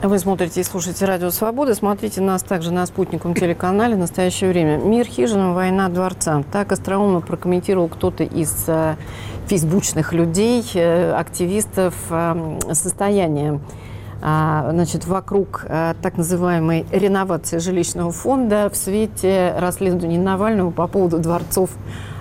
Вы смотрите и слушаете «Радио Свобода». Смотрите нас также на спутниковом телеканале «В настоящее время». Мир хижинам, война дворцам. Так остроумно прокомментировал кто-то из фейсбучных людей, активистов, состояние вокруг так называемой реновации жилищного фонда в свете расследования Навального по поводу дворцов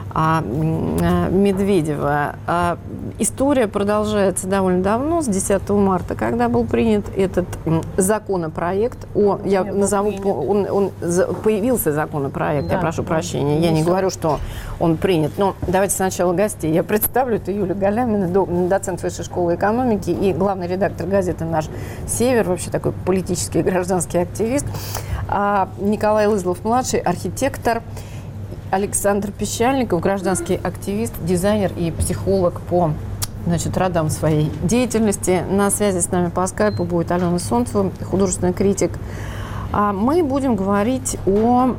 Медведева. История продолжается довольно давно, с 10 марта, когда был принят этот законопроект. Появился законопроект, да, я прошу прощения. Я не говорю, что он принят. Но давайте сначала гостей. Я представлю, это Юлия Галямина, доцент Высшей школы экономики и главный редактор газеты «Наш Север», вообще такой политический и гражданский активист. Николай Лызлов-младший, архитектор. Александр Пещальников, гражданский активист, дизайнер и психолог по родам своей деятельности. На связи с нами по скайпу будет Алена Солнцева, художественный критик. Мы будем говорить о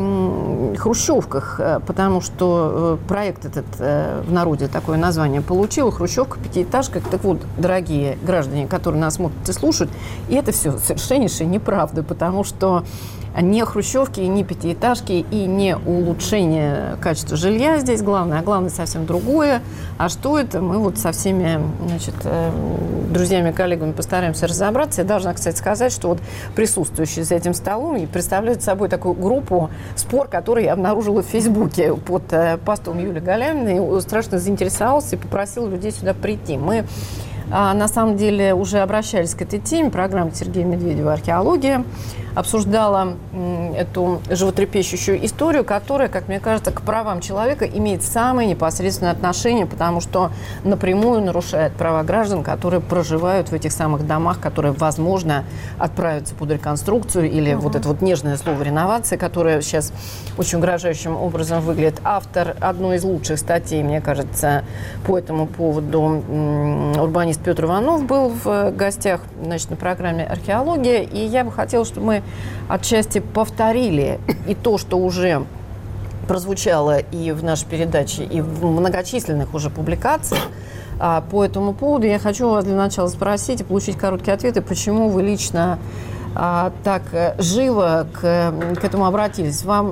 хрущевках, потому что проект этот в народе такое название получил. Хрущевка, пятиэтажка. Так вот, дорогие граждане, которые нас смотрят и слушают, и это все совершеннейшая неправда, потому что не хрущевки, не пятиэтажки и не улучшение качества жилья здесь главное, а главное совсем другое. А что это? Мы со всеми друзьями, коллегами постараемся разобраться. Я должна, кстати, сказать, что присутствующие за этим столом и представляют собой такую группу «Спор», который я обнаружила в Фейсбуке под постом Юлии Галяминой. И страшно заинтересовался и попросил людей сюда прийти. Мы на самом деле уже обращались к этой теме. Программа Сергея Медведева «Археология» обсуждала эту животрепещущую историю, которая, как мне кажется, к правам человека имеет самое непосредственное отношение, потому что напрямую нарушает права граждан, которые проживают в этих самых домах, которые, возможно, отправятся под реконструкцию или это нежное слово «реновация», которое сейчас очень угрожающим образом выглядит. Автор одной из лучших статей, мне кажется, по этому поводу, урбанист Петр Иванов, был в гостях на программе «Археология», и я бы хотела, чтобы мы отчасти повторили и то, что уже прозвучало и в нашей передаче, и в многочисленных уже публикациях по этому поводу. Я хочу вас для начала спросить и получить короткие ответы, почему вы лично так живо к этому обратились. Вам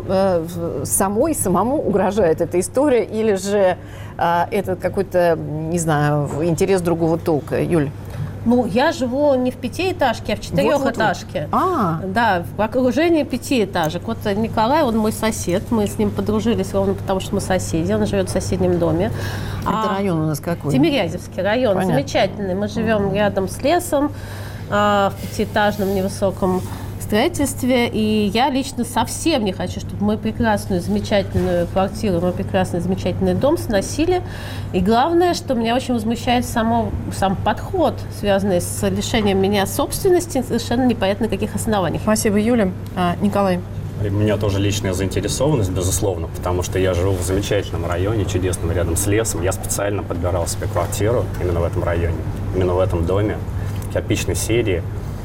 самому угрожает эта история или же это какой-то, не знаю, интерес другого толка? Юль? Я живу не в пятиэтажке, а в четырехэтажке. Да, в окружении пятиэтажек. Николай, он мой сосед. Мы с ним подружились ровно потому, что мы соседи. Он живет в соседнем доме. Это район у нас какой? Тимирязевский район. Понятно. Замечательный. Мы живем рядом с лесом, в пятиэтажном невысоком строительстве. И я лично совсем не хочу, чтобы мою прекрасную, замечательную квартиру, мой прекрасный, замечательный дом сносили. И главное, что меня очень возмущает сам подход, связанный с лишением меня собственности, совершенно непонятно на каких основаниях. Спасибо, Юля. Николай? У меня тоже личная заинтересованность, безусловно, потому что я живу в замечательном районе, чудесном, рядом с лесом. Я специально подбирал себе квартиру именно в этом районе, именно в этом доме, кирпичной серии.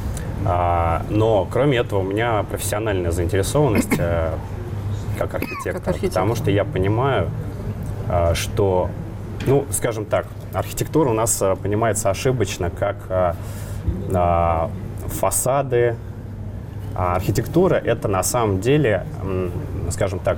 Но, кроме этого, у меня профессиональная заинтересованность как архитектор, потому что я понимаю, что, скажем так, архитектура у нас понимается ошибочно как фасады. А архитектура – это на самом деле, скажем так,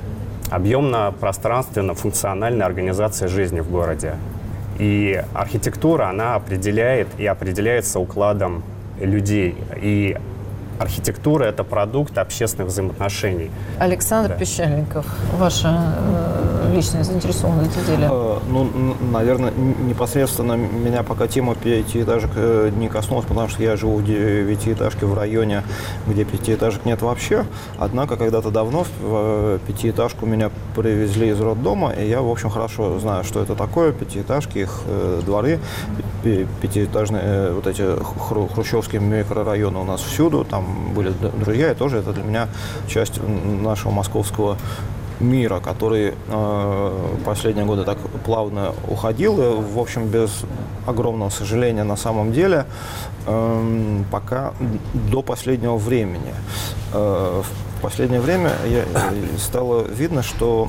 объемно-пространственно-функциональная организация жизни в городе. И архитектура, она определяет и определяется укладом людей. И архитектура – это продукт общественных взаимоотношений. Александр Пещальников, ваша личная заинтересованность в деле? Наверное, непосредственно меня пока тема пятиэтажек не коснулась, потому что я живу в девятиэтажке в районе, где пятиэтажек нет вообще. Однако, когда-то давно в пятиэтажку меня привезли из роддома, и я, в общем, хорошо знаю, что это такое. Пятиэтажки, их дворы, пятиэтажные эти хрущевские микрорайоны у нас всюду, там были друзья, и тоже это для меня часть нашего московского мира, который последние годы так плавно уходил, и, в общем, без огромного сожаления на самом деле, пока до последнего времени. В последнее время стало видно, что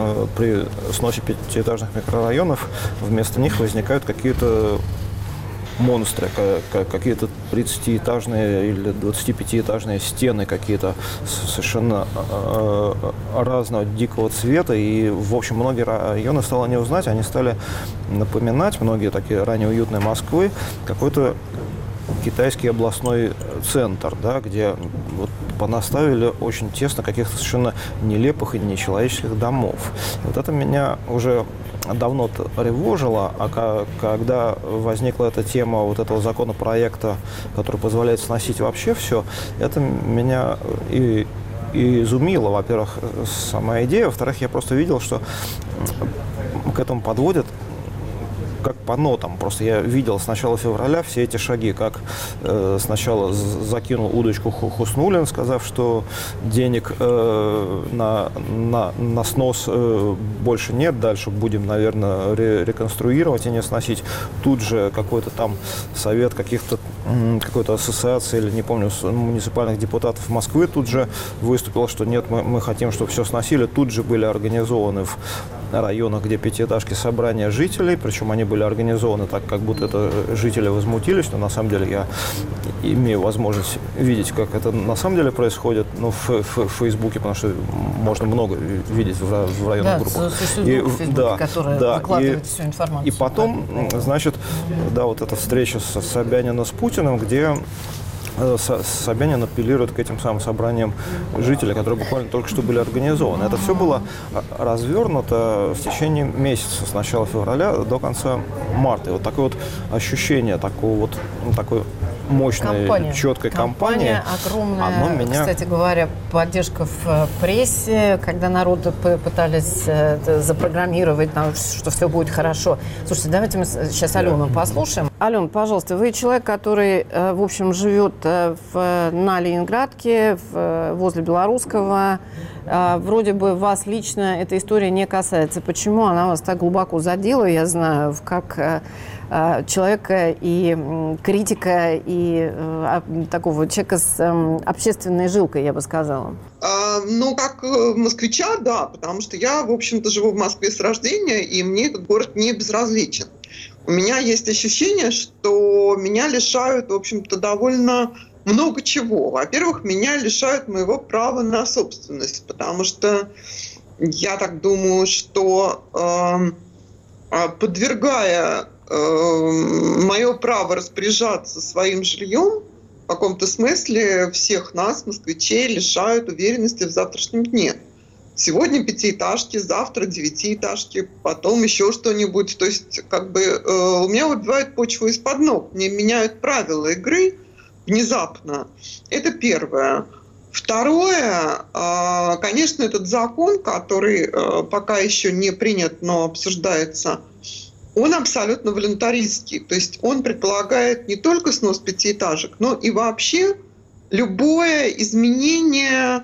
при сносе пятиэтажных микрорайонов вместо них возникают какие-то монстры, какие-то 30-этажные или 25-этажные стены какие-то совершенно разного дикого цвета. И, в общем, многие районы стало не узнать, они стали напоминать, многие такие ранее уютные Москвы, какой-то китайский областной центр, да, где вот понаставили очень тесно каких-то совершенно нелепых и нечеловеческих домов. Вот это меня уже давно тревожило, а когда возникла эта тема вот этого законопроекта, который позволяет сносить вообще все, это меня и изумило, во-первых, сама идея, во-вторых, я просто видел, что к этому подводят как по нотам. Просто я видел с начала февраля все эти шаги, как сначала закинул удочку Хуснуллин, сказав, что денег на снос больше нет, дальше будем, наверное, реконструировать и не сносить. Тут же какой-то там совет какой-то ассоциации, или не помню, муниципальных депутатов Москвы тут же выступил, что нет, мы хотим, чтобы все сносили. Тут же были организованы в районах, где пятиэтажки, собрания жителей, причем они были организованы так, как будто это жители возмутились, но на самом деле я имею возможность видеть, как это на самом деле происходит, ну, в Фейсбуке, потому что можно много видеть в районных группах. Существует группа в Фейсбуке, которая выкладывает всю информацию. И потом, значит, да, вот эта встреча с Собяниным с Путиным, где Собянин апеллирует к этим самым собраниям жителей, которые буквально только что были организованы. Это все было развернуто в течение месяца, с начала февраля до конца марта. И вот такое вот ощущение такой мощной, четкой кампании. Огромная, кстати говоря, поддержка в прессе, когда народу пытались запрограммировать, что все будет хорошо. Слушайте, давайте мы сейчас Алену послушаем. Алена, пожалуйста, вы человек, который, в общем, живет на Ленинградке, возле Белорусского. Вроде бы вас лично эта история не касается. Почему она вас так глубоко задела, я знаю, как человека и критика, и такого человека с общественной жилкой, я бы сказала. Как москвича, да, потому что я, в общем-то, живу в Москве с рождения, и мне этот город не безразличен. У меня есть ощущение, что меня лишают, в общем-то, довольно много чего. Во-первых, меня лишают моего права на собственность, потому что я так думаю, что подвергая мое право распоряжаться своим жильем, в каком-то смысле всех нас, москвичей, лишают уверенности в завтрашнем дне. Сегодня пятиэтажки, завтра девятиэтажки, потом еще что-нибудь. То есть, у меня выбивают почву из-под ног, мне меняют правила игры внезапно. Это первое. Второе, конечно, этот закон, который пока еще не принят, но обсуждается, он абсолютно волюнтаристский. То есть он предполагает не только снос пятиэтажек, но и вообще любое изменение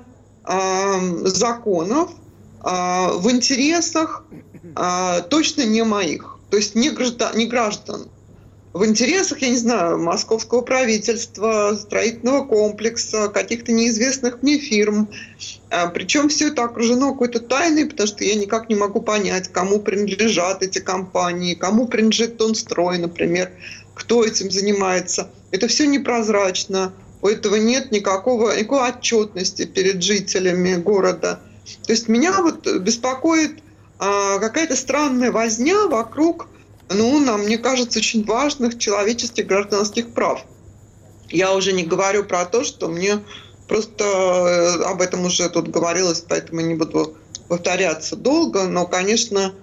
законов в интересах точно не моих, то есть не граждан. В интересах, я не знаю, московского правительства, строительного комплекса, каких-то неизвестных мне фирм. Причем все это окружено какой-то тайной, потому что я никак не могу понять, кому принадлежат эти компании, кому принадлежит Тонстрой, например, кто этим занимается. Это все непрозрачно. У этого нет никакой отчетности перед жителями города. То есть меня беспокоит какая-то странная возня вокруг, мне кажется, очень важных человеческих гражданских прав. Я уже не говорю про то, что мне просто об этом уже тут говорилось, поэтому не буду повторяться долго, но, конечно,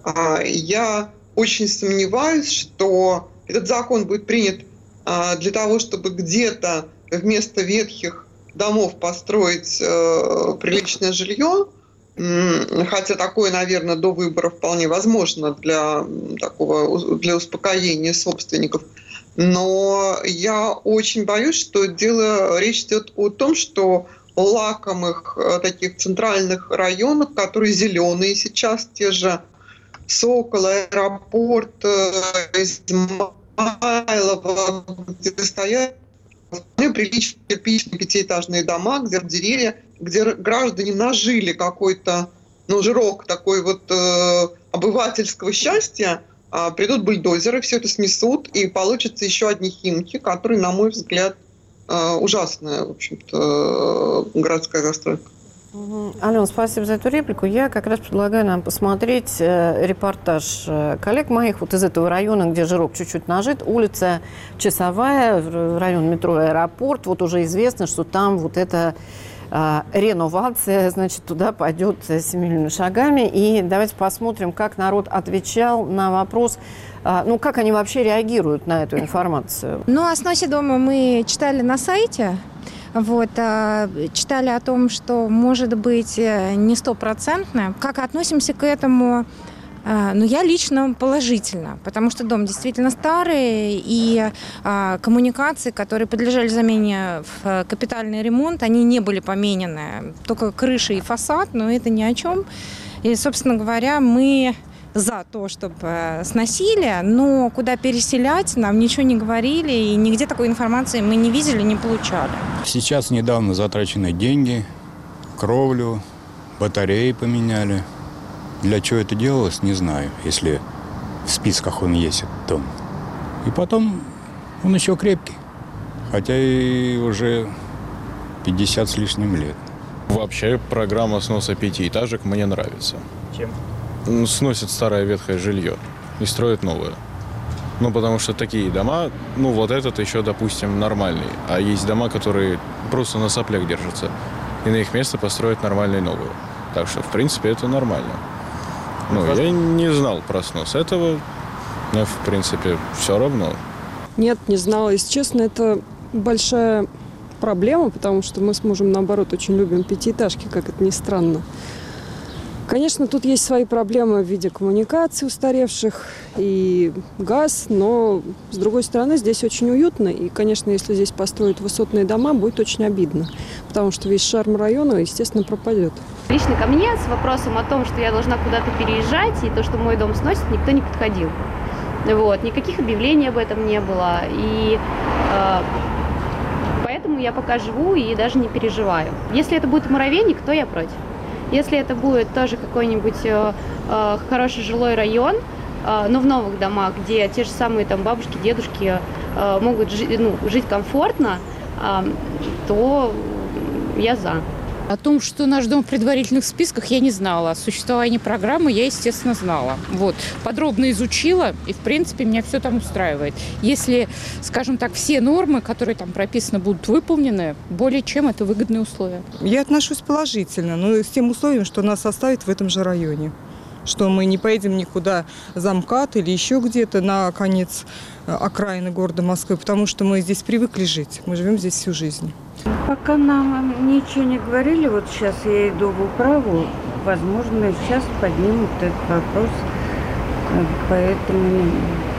я очень сомневаюсь, что этот закон будет принят для того, чтобы где-то вместо ветхих домов построить приличное жилье, хотя такое, наверное, до выборов вполне возможно для успокоения собственников. Но я очень боюсь, что речь идет о том, что лакомых таких центральных районах, которые зеленые сейчас, те же Сокол, аэропорт, Измайлово, где стоят приличные кирпичные пятиэтажные дома, где деревья, где граждане нажили какой-то жирок такой обывательского счастья, придут бульдозеры, все это снесут, и получатся еще одни Химки, которые, на мой взгляд, ужасная, в общем-то, городская застройка. Алена, спасибо за эту реплику. Я как раз предлагаю нам посмотреть репортаж коллег моих вот из этого района, где жирок чуть-чуть нажит. Улица Часовая, район метро Аэропорт. Вот уже известно, что там вот эта реновация, значит, туда пойдет семимильными шагами. И давайте посмотрим, как народ отвечал на вопрос, как они вообще реагируют на эту информацию. О сносе дома мы читали на сайте. Читали о том, что может быть не стопроцентно. Как относимся к этому? Я лично положительно, потому что дом действительно старый, и коммуникации, которые подлежали замене в капитальный ремонт, они не были поменены. Только крыша и фасад, но это ни о чем. И, собственно говоря, мы за то, чтобы сносили, но куда переселять нам ничего не говорили, и нигде такой информации мы не видели, не получали. Сейчас недавно затрачены деньги, кровлю, батареи поменяли. Для чего это делалось, не знаю, если в списках он есть, этот дом. И потом он еще крепкий, хотя и уже 50 с лишним лет. Вообще программа сноса пятиэтажек мне нравится. Чем? Сносят старое ветхое жилье и строят новое. Потому что такие дома, вот этот еще, допустим, нормальный. А есть дома, которые просто на соплях держатся. И на их место построят нормальные новые. Так что, в принципе, это нормально. Я не знал про снос этого. Но, в принципе, все равно. Нет, не знала. Если честно, это большая проблема, потому что мы с мужем, наоборот, очень любим пятиэтажки, как это ни странно. Конечно, тут есть свои проблемы в виде коммуникаций устаревших и газ, но, с другой стороны, здесь очень уютно. И, конечно, если здесь построить высотные дома, будет очень обидно, потому что весь шарм района, естественно, пропадет. Лично ко мне с вопросом о том, что я должна куда-то переезжать, и то, что мой дом сносит, никто не подходил. Никаких объявлений об этом не было. И поэтому я пока живу и даже не переживаю. Если это будет муравейник, то я против. Если это будет тоже какой-нибудь хороший жилой район, но в новых домах, где те же самые там бабушки, дедушки могут жить комфортно, то я за. О том, что наш дом в предварительных списках, я не знала. О существовании программы я, естественно, знала. Подробно изучила, и, в принципе, меня все там устраивает. Если, скажем так, все нормы, которые там прописаны, будут выполнены, более чем это выгодные условия. Я отношусь положительно, но с тем условием, что нас оставят в этом же районе. Что мы не поедем никуда за МКАД или еще где-то на конец окраины города Москвы, потому что мы здесь привыкли жить. Мы живем здесь всю жизнь. Пока нам ничего не говорили, сейчас я иду в управу, возможно, сейчас поднимут этот вопрос, поэтому...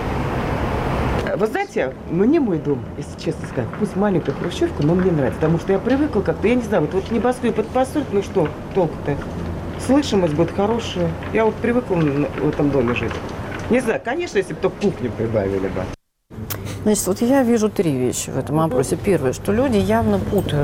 Вы знаете, мне мой дом, если честно сказать, пусть маленькая хрущевка, но мне нравится, потому что я привыкла как-то, я не знаю, вот небоскреб построить, что толку-то? Слышимость будет хорошая. Я привыкла в этом доме жить. Не знаю, конечно, если бы только кухню прибавили бы. Значит, я вижу три вещи в этом вопросе. Первое, что люди явно путают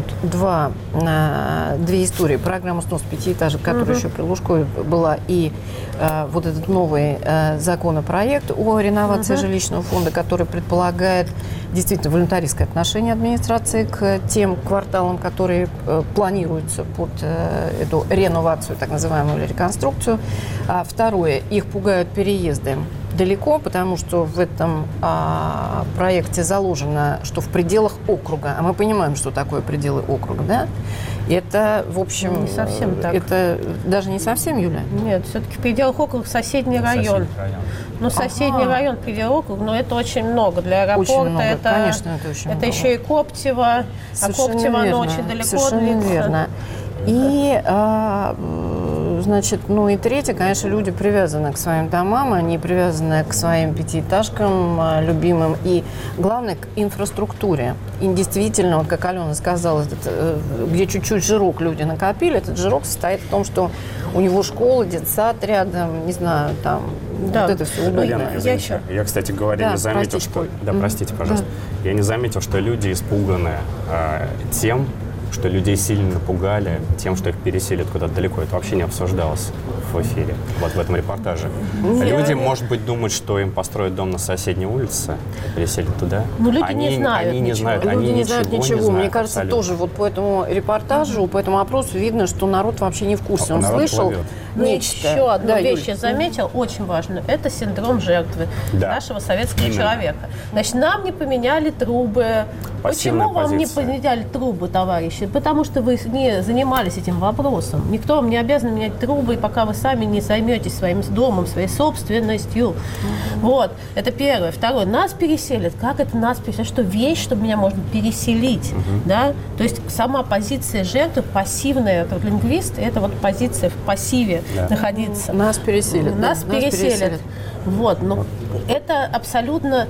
две истории. Программа снос пятиэтажек, которая еще при Лужкове была, и вот этот новый законопроект о реновации жилищного фонда, который предполагает действительно волюнтаристское отношение администрации к тем кварталам, которые планируются под эту реновацию, так называемую, или реконструкцию. Второе, их пугают переезды далеко, потому что в этом проекте заложено, что в пределах округа, а мы понимаем, что такое пределы округа, да? Это, в общем... Не совсем так. Это даже не совсем, Юля? Нет, все-таки в пределах округа соседний район. Соседний район, пределах округа, но это очень много. Для аэропорта очень много. Это, конечно, это очень много. еще и Коптево, Совершенно Коптево верно. очень далеко Совершенно верно. И, и третье, конечно, люди привязаны к своим домам, они привязаны к своим пятиэтажкам любимым, и, главное, к инфраструктуре. И действительно, как Алена сказала, где чуть-чуть жирок люди накопили, этот жирок состоит в том, что у него школа, детсад рядом, не знаю, там, вот это все удобно. Я, кстати говоря, не заметил, что... Да, простите, пожалуйста. Да. Я не заметил, что люди испуганы тем, что людей сильно напугали тем, что их переселят куда-то далеко. Это вообще не обсуждалось в эфире, вот в этом репортаже. Люди, может быть, думают, что им построят дом на соседней улице, переселят туда. Но люди не знают Они не знают, Люди не знают ничего. Мне кажется, абсолютно. тоже вот по этому репортажу, по этому опросу видно, что народ вообще не в курсе. Он слышал нечто. Еще одну Да, вещь Юль. я заметила, очень важную. Это синдром жертвы нашего советского человека. Значит, нам не поменяли трубы. Пассивная Почему вам не позиция. поменяли трубы, товарищи? Потому что вы не занимались этим вопросом. Никто вам не обязан менять трубы, пока вы сами не займетесь своим домом, своей собственностью. Вот. Это первое. Второе. Нас переселят. Как это нас переселят? Что вещь, чтобы меня можно переселить? Да? То есть сама позиция жертвы, пассивная, как лингвист, это вот позиция в пассиве находиться. Нас переселят. Нас переселят. Вот. Но это абсолютно...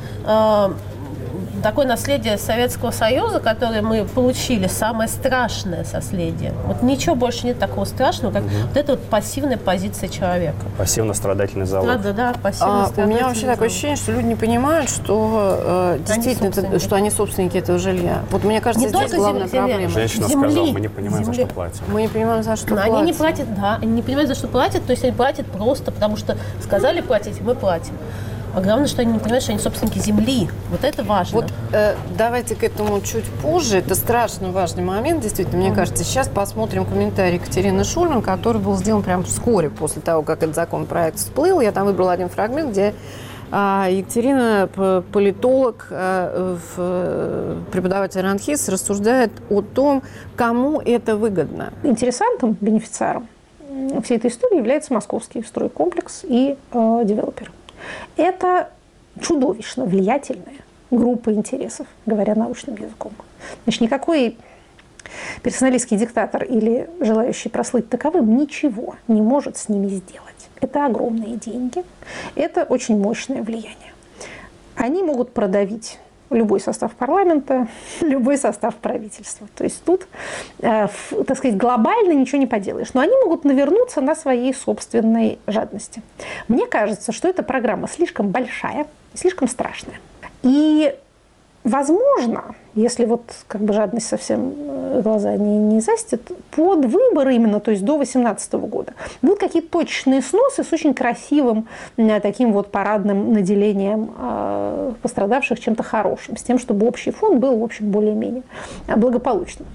такое наследие Советского Союза, которое мы получили, самое страшное наследие. Вот ничего больше нет такого страшного, как вот эта вот пассивная позиция человека. Пассивно-страдательный залог. Да, У пассивно-страдательный меня вообще такое ощущение, что люди не понимают, что действительно, что они собственники этого жилья. Вот мне кажется, Не здесь только главная земля. проблема. Женщина сказала, мы не понимаем, за что платим. Мы не понимаем, за что Но платим. они не платят, они не понимают, за что платят, то есть они платят просто, потому что сказали платить, мы платим. А главное, что они не понимают, что они собственники земли. Вот это важно. Вот давайте к этому чуть позже. Это страшно важный момент, действительно, мне кажется. Сейчас посмотрим комментарий Екатерины Шульман, который был сделан прямо вскоре после того, как этот законопроект всплыл. Я там выбрала один фрагмент, где Екатерина, политолог, преподаватель РАНХИС, рассуждает о том, кому это выгодно. Интересантом, бенефициаром всей этой истории является московский стройкомплекс и девелопер. Это чудовищно влиятельная группа интересов, говоря научным языком. Значит, никакой персоналистский диктатор или желающий прослыть таковым ничего не может с ними сделать. Это огромные деньги, это очень мощное влияние. Они могут продавить любой состав парламента, любой состав правительства. То есть тут, так сказать, глобально ничего не поделаешь. Но они могут навернуться на своей собственной жадности. Мне кажется, что эта программа слишком большая, слишком страшная. И, возможно, если вот как бы жадность совсем глаза не застит, под выборы именно, то есть до 2018 года, будут какие-то точечные сносы с очень красивым таким вот парадным наделением пострадавших чем-то хорошим, с тем, чтобы общий фон был, в общем, более-менее благополучным.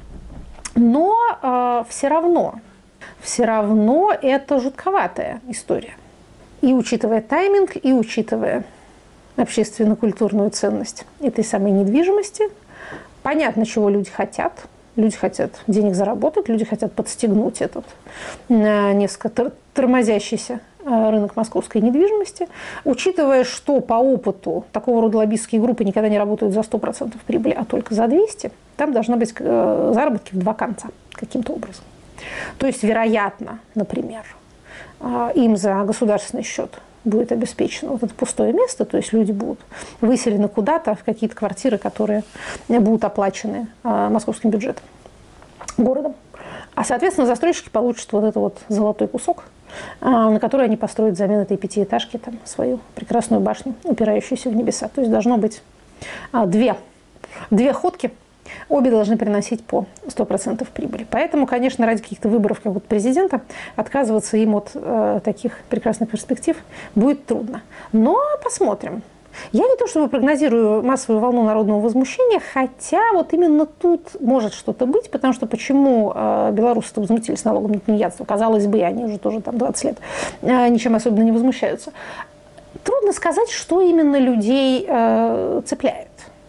Но все равно это жутковатая история. И учитывая тайминг, и учитывая общественно-культурную ценность этой самой недвижимости. Понятно, чего люди хотят. Люди хотят денег заработать, люди хотят подстегнуть этот несколько тормозящийся рынок московской недвижимости. Учитывая, что по опыту такого рода лоббистские группы никогда не работают за 100% прибыли, а только за 200%, там должны быть заработки в два конца каким-то образом. То есть, вероятно, например, им за государственный счет будет обеспечено вот это пустое место, то есть люди будут выселены куда-то в какие-то квартиры, которые будут оплачены московским бюджетом, городом. А, соответственно, застройщики получат вот этот вот золотой кусок, на который они построят взамен этой пятиэтажки там свою прекрасную башню, упирающуюся в небеса. То есть должно быть две ходки, обе должны приносить по 100% прибыли. Поэтому, конечно, ради каких-то выборов как вот президента отказываться им от таких прекрасных перспектив будет трудно. Но посмотрим. Я не то чтобы прогнозирую массовую волну народного возмущения, хотя вот именно тут может что-то быть, потому что почему белорусы возмутились налогом на тунеядство? Казалось бы, они уже тоже там 20 лет ничем особенно не возмущаются. Трудно сказать, что именно людей цепляет.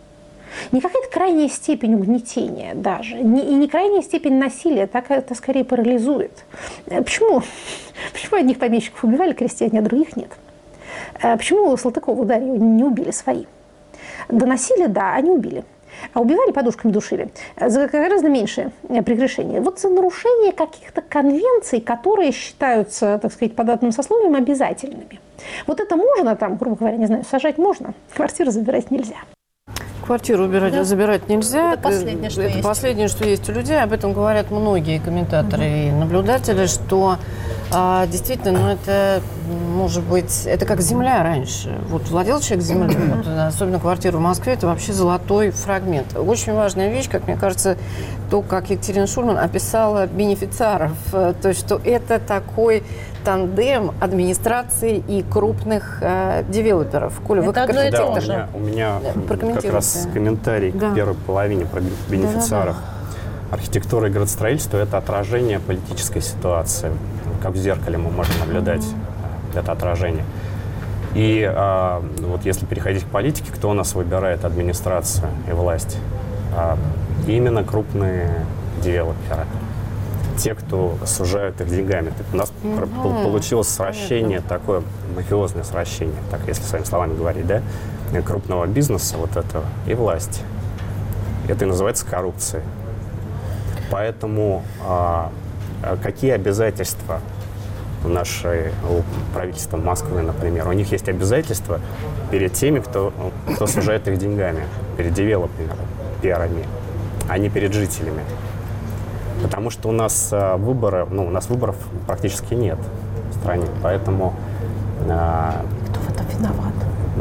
Не какая-то крайняя степень угнетения даже, и не крайняя степень насилия, так это скорее парализует. Почему? Почему одних помещиков убивали крестьяне, а других нет? Почему Салтыкова Дарью не убили свои? До насилия, да, они убили. А убивали, подушками душили. За гораздо меньшее прегрешение. Вот за нарушение каких-то конвенций, которые считаются, так сказать, по данным сословиям обязательными. Вот это можно, там, грубо говоря, не знаю, сажать можно, квартиру забирать нельзя. Квартиру забирать нельзя. Это последнее, что есть. Последнее, что есть у людей. Об этом говорят многие комментаторы и наблюдатели, что Действительно, ну это, может быть, это как земля раньше. Вот владел человек землей, вот, особенно квартира в Москве, это вообще золотой фрагмент. Очень важная вещь, как мне кажется, то, как Екатерина Шульман описала бенефициаров. То есть, что это такой тандем администрации и крупных девелоперов. Коля, вы как архитектор. У меня как раз комментарий к первой половине про бенефициаров. Архитектура и градостроительство – это отражение политической ситуации. Как в зеркале мы можем наблюдать это отражение. И вот если переходить к политике, кто у нас выбирает администрацию и власть? Именно крупные девелоперы. Те, кто сужают их деньгами. У нас получилось сращение, такое мафиозное сращение, так если своими словами говорить, да, крупного бизнеса вот этого и власти. Это и называется коррупцией. Поэтому какие обязательства у правительства Москвы, например? У них есть обязательства перед теми, кто сужает их деньгами, перед девелоперами, а не перед жителями. Потому что у нас выборов практически нет в стране, поэтому... Кто в этом виноват?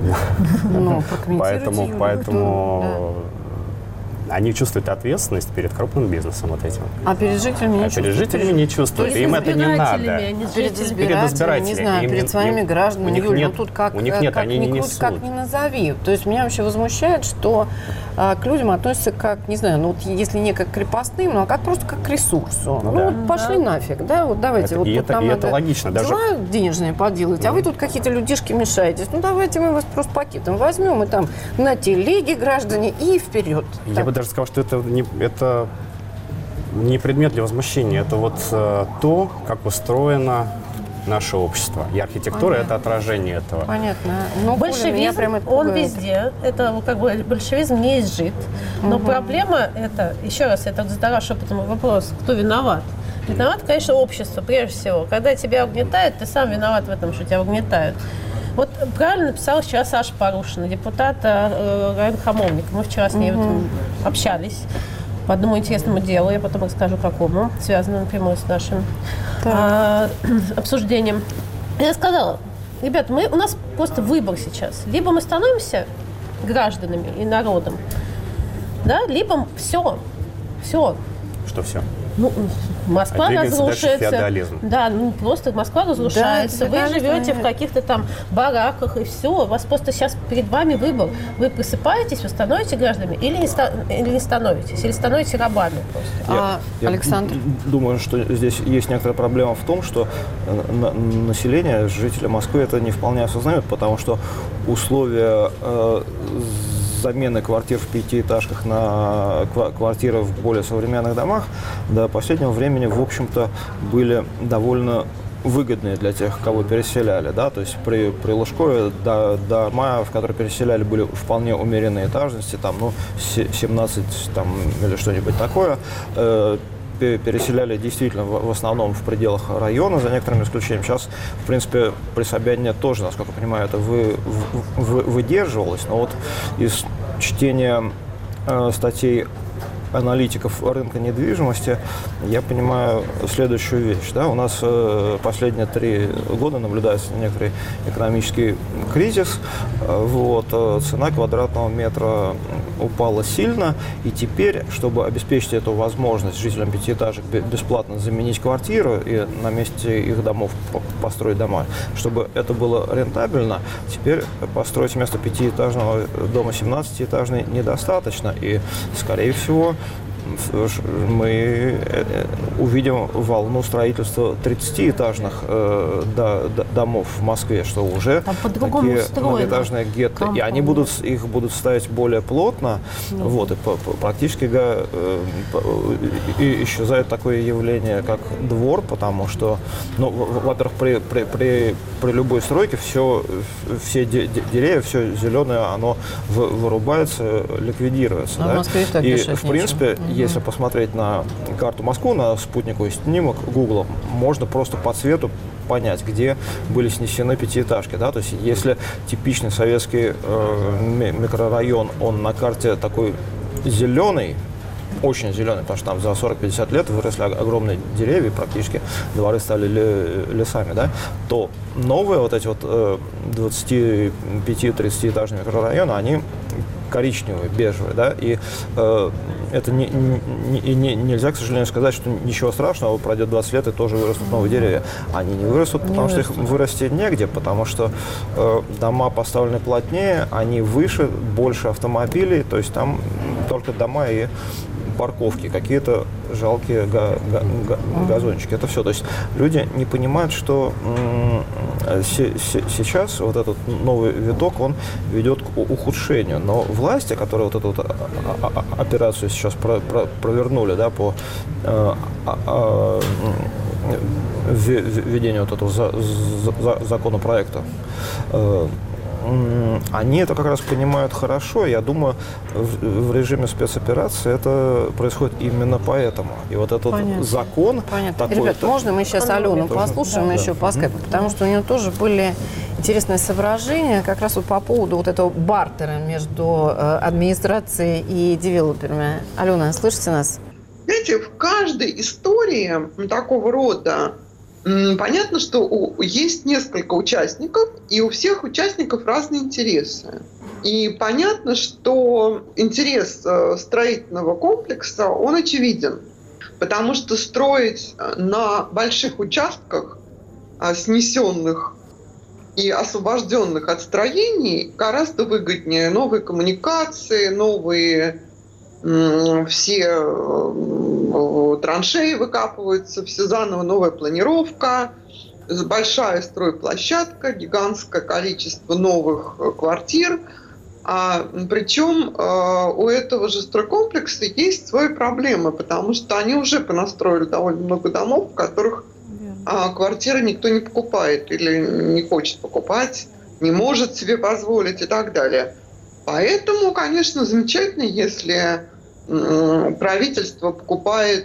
Поэтому они чувствуют ответственность перед крупным бизнесом вот этим. А перед жителями не чувствуют? Перед жителями не чувствуют. Им это не надо. Перед избирателями, не знаю, перед своими гражданами. У них нет, тут как, у них нет, как они ни не круть, несут. как ни назови. То есть меня вообще возмущает, что к людям относятся как, не знаю, вот если не как к крепостным, но как просто как к ресурсу. Пошли нафиг, да, вот давайте. Это логично. Дела денежные поделать, а вы тут какие-то людишки мешаетесь. Ну давайте мы вас просто пакетом возьмем и там на телеге, граждане, и вперед. Я бы даже сказал, что это не предмет для возмущения. Это вот то, как устроено наше общество. И архитектура – это отражение этого. Понятно. Большевизм, он везде. Это как бы большевизм не изжит. Но проблема это, еще раз, это задала шепотом вопрос, кто виноват? Виноват, конечно, общество, прежде всего. Когда тебя угнетают, ты сам виноват в этом, что тебя угнетают. Вот правильно написал вчера Саша Порушина, депутат райхомовник. Мы вчера с ней общались по одному интересному делу, я потом расскажу какому, связанному напрямую с нашим обсуждением. Я сказала, ребят, у нас просто выбор сейчас. Либо мы становимся гражданами и народом, да, либо все. Что все? Москва разрушается. Да, просто Москва разрушается. Вы живете в каких-то там бараках, и все. У вас просто сейчас перед вами выбор. Вы просыпаетесь, вы становитесь гражданами или не становитесь, или становитесь рабами просто. Александр? Я думаю, что здесь есть некоторая проблема в том, что население, жители Москвы это не вполне осознают, потому что условия замены квартир в пятиэтажках на квартиры в более современных домах до последнего времени, в общем-то, были довольно выгодные для тех, кого переселяли. Да? То есть при Лужкове дома, в которые переселяли, были вполне умеренной этажности, там, 17 там, или что-нибудь такое. Переселяли действительно в основном в пределах района, за некоторым исключением. Сейчас, в принципе, при Собянине тоже, насколько я понимаю, это выдерживалось. Но вот из чтения статей аналитиков рынка недвижимости я понимаю следующую вещь. Да? У нас последние 3 года наблюдается некоторый экономический кризис. Цена квадратного метра упала сильно. И теперь, чтобы обеспечить эту возможность жителям пятиэтажек бесплатно заменить квартиру и на месте их домов построить дома, чтобы это было рентабельно, теперь построить вместо пятиэтажного дома 17-этажный недостаточно. И, скорее всего, мы увидим волну строительства 30-этажных домов в Москве, что уже такие многоэтажные гетто. И они их будут ставить более плотно. И практически исчезает такое явление, как двор, потому что, во-первых, при любой стройке все деревья, все зеленое, оно вырубается, ликвидируется. А в Москве так и в принципе, если посмотреть на карту Москвы, на спутниковый снимок Гугла, можно просто по цвету понять, где были снесены пятиэтажки. Да? То есть если типичный советский микрорайон, он на карте такой зеленый, очень зеленый, потому что там за 40-50 лет выросли огромные деревья, практически дворы стали лесами, да, то новые вот эти вот 25-30-этажные микрорайоны, они коричневые, бежевые, да, и это нельзя, к сожалению, сказать, что ничего страшного, пройдет 20 лет и тоже вырастут новые деревья. Они не вырастут, потому что их вырасти негде, потому что дома поставлены плотнее, они выше, больше автомобилей, то есть там только дома и парковки, какие-то жалкие газончики. Это все. То есть люди не понимают, что сейчас вот этот новый виток, он ведет к ухудшению. Но власти, которые вот эту вот операцию сейчас провернули, да, по введению вот этого законопроекта, они это как раз понимают хорошо. Я думаю, в режиме спецоперации это происходит именно поэтому. И вот этот закон... Понятно. Ребят, можно мы сейчас Алену послушаем еще по скайпу? Потому что у нее тоже были интересные соображения как раз вот по поводу вот этого бартера между администрацией и девелоперами. Алена, слышите нас? Знаете, в каждой истории такого рода понятно, что есть несколько участников, и у всех участников разные интересы. И понятно, что интерес строительного комплекса, он очевиден. Потому что строить на больших участках, снесенных и освобожденных от строений, гораздо выгоднее. Новые коммуникации, новые все траншеи выкапываются, все заново новая планировка, большая стройплощадка, гигантское количество новых квартир. Причем у этого же стройкомплекса есть свои проблемы, потому что они уже понастроили довольно много домов, в которых квартиры никто не покупает или не хочет покупать, не может себе позволить и так далее. Поэтому, конечно, замечательно, если правительство покупает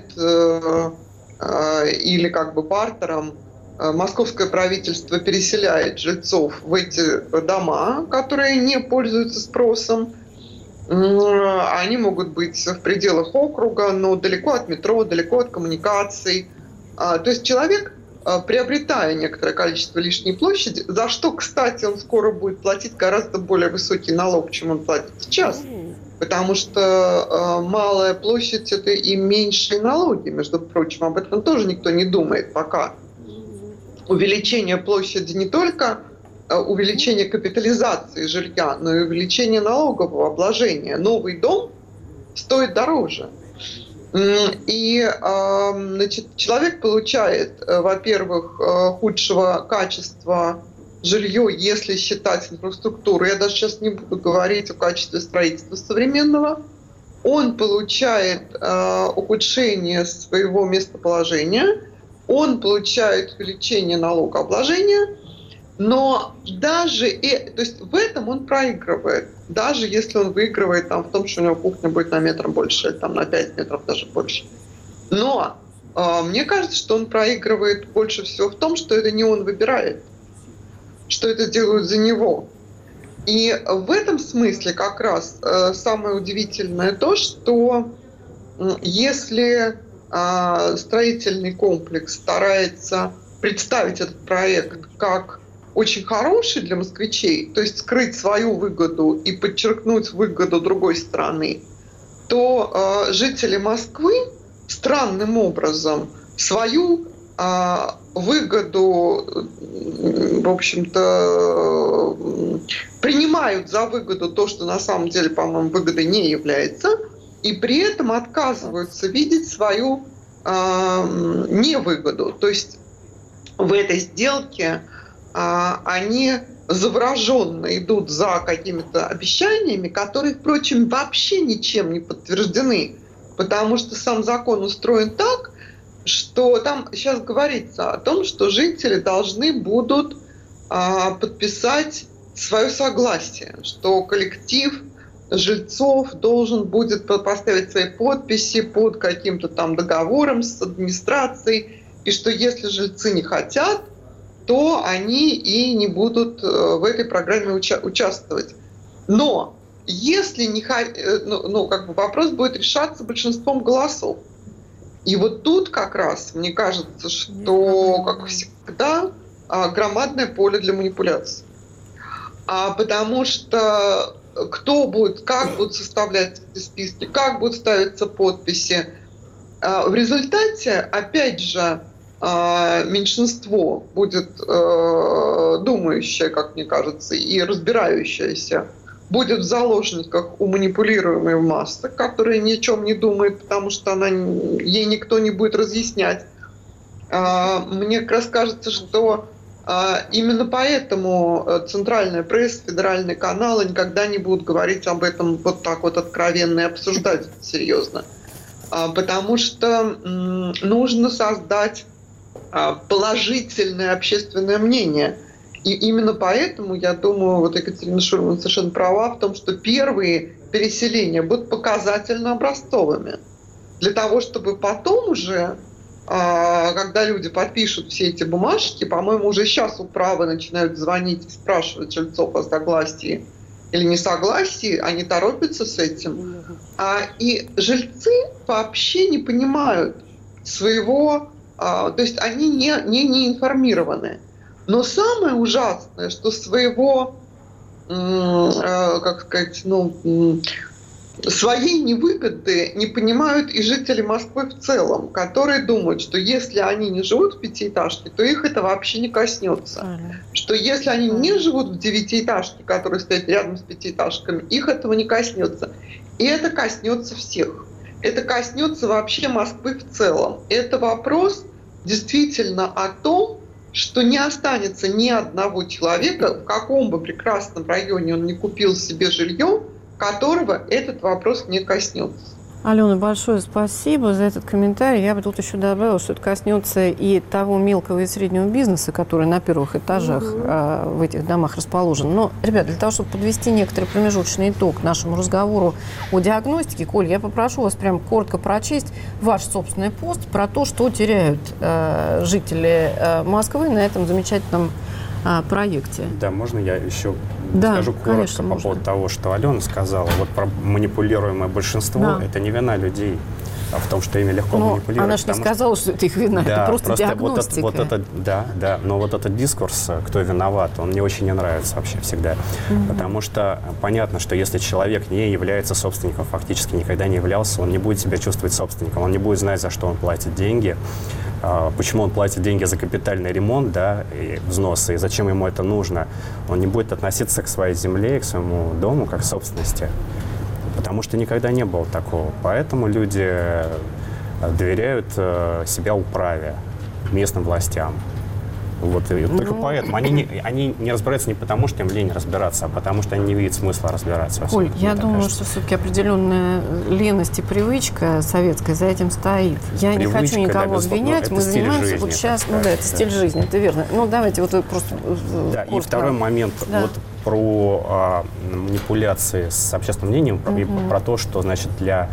или как бы бартером московское правительство переселяет жильцов в эти дома, которые не пользуются спросом. Они могут быть в пределах округа, но далеко от метро, далеко от коммуникаций. То есть человек, приобретая некоторое количество лишней площади, за что, кстати, он скоро будет платить гораздо более высокий налог, чем он платит сейчас. Потому что малая площадь – это и меньшие налоги, между прочим. Об этом тоже никто не думает пока. Увеличение площади не только увеличение капитализации жилья, но и увеличение налогового обложения. Новый дом стоит дороже. И значит, человек получает, во-первых, худшего качества жилье, если считать инфраструктуру. Я даже сейчас не буду говорить о качестве строительства современного. Он получает ухудшение своего местоположения, он получает увеличение налогообложения, но даже то есть в этом он проигрывает. Даже если он выигрывает там, в том, что у него кухня будет на метр больше, или там, на 5 метров даже больше. Но мне кажется, что он проигрывает больше всего в том, что это не он выбирает, что это делают за него. И в этом смысле как раз самое удивительное то, что если строительный комплекс старается представить этот проект как очень хороший для москвичей, то есть скрыть свою выгоду и подчеркнуть выгоду другой стороны, то жители Москвы странным образом свою выгоду, в общем-то, принимают за выгоду то, что на самом деле, по-моему, выгодой не является, и при этом отказываются видеть свою невыгоду. То есть в этой сделке они завороженно идут за какими-то обещаниями, которые, впрочем, вообще ничем не подтверждены, потому что сам закон устроен так, что там сейчас говорится о том, что жители должны будут подписать свое согласие, что коллектив жильцов должен будет поставить свои подписи под каким-то там договором с администрацией, и что если жильцы не хотят, то они и не будут в этой программе участвовать. Но если не, как бы вопрос будет решаться большинством голосов. И вот тут как раз, мне кажется, что, как всегда, громадное поле для манипуляций. Потому что кто будет, как будут составляться эти списки, как будут ставиться подписи. В результате, опять же, меньшинство будет думающее, как мне кажется, и разбирающееся, будет в заложниках у манипулируемой массы, которая ни о чем не думает, потому что ей никто не будет разъяснять. Мне как раз кажется, что именно поэтому центральная пресса, федеральные каналы никогда не будут говорить об этом вот так вот откровенно и обсуждать это серьезно. Потому что нужно создать положительное общественное мнение. И именно поэтому, я думаю, вот Екатерина Шульман совершенно права в том, что первые переселения будут показательно образцовыми. Для того, чтобы потом уже, когда люди подпишут все эти бумажки, по-моему, уже сейчас управы начинают звонить и спрашивать жильцов о согласии или несогласии, они торопятся с этим. И жильцы вообще не понимают своего, то есть они не информированы. Но самое ужасное, что своего, как сказать, своей невыгоды не понимают и жители Москвы в целом, которые думают, что если они не живут в пятиэтажке, то их это вообще не коснется. Что если они не живут в девятиэтажке, которая стоит рядом с пятиэтажками, их этого не коснется. И это коснется всех. Это коснется вообще Москвы в целом. Это вопрос действительно о том, что не останется ни одного человека, в каком бы прекрасном районе он не купил себе жилье, которого этот вопрос не коснется. Алена, большое спасибо за этот комментарий. Я бы тут еще добавила, что это коснется и того мелкого и среднего бизнеса, который на первых этажах в этих домах расположен. Но, ребят, для того, чтобы подвести некоторый промежуточный итог нашему разговору о диагностике, Коль, я попрошу вас прям коротко прочесть ваш собственный пост про то, что теряют жители Москвы на этом замечательном проекте. Да, можно я еще конечно, скажу коротко по поводу того, что Алена сказала. Вот про манипулируемое большинство, это не вина людей в том, что ими легко манипулировать. Она же не сказала, что это их вина, да, это просто диагностика. Но вот этот дискурс, кто виноват, он мне очень не нравится вообще всегда. Потому что понятно, что если человек не является собственником, фактически никогда не являлся, он не будет себя чувствовать собственником, он не будет знать, за что он платит деньги, почему он платит деньги за капитальный ремонт, да, и взносы, и зачем ему это нужно. Он не будет относиться к своей земле, к своему дому, как к собственности. Потому что никогда не было такого. Поэтому люди доверяют себя управе, местным властям. Вот, только поэтому. Они не разбираются не потому, что им лень разбираться, а потому что они не видят смысла разбираться. Коль, я думаю, что все-таки определенная леность и привычка советская за этим стоит. Я не хочу никого обвинять, мы занимаемся вот сейчас, это стиль жизни, это верно. Давайте вот просто... Да, и второй момент, вот про манипуляции с общественным мнением, и про то, что, значит, для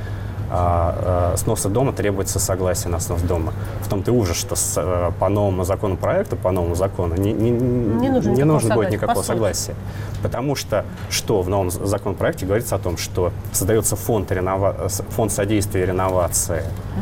сноса дома требуется согласие на снос дома. В том-то и ужас, что по новому законопроекту, по новому закону не нужно будет никакого согласия. Потому что в новом законопроекте говорится о том, что создается фонд содействия реновации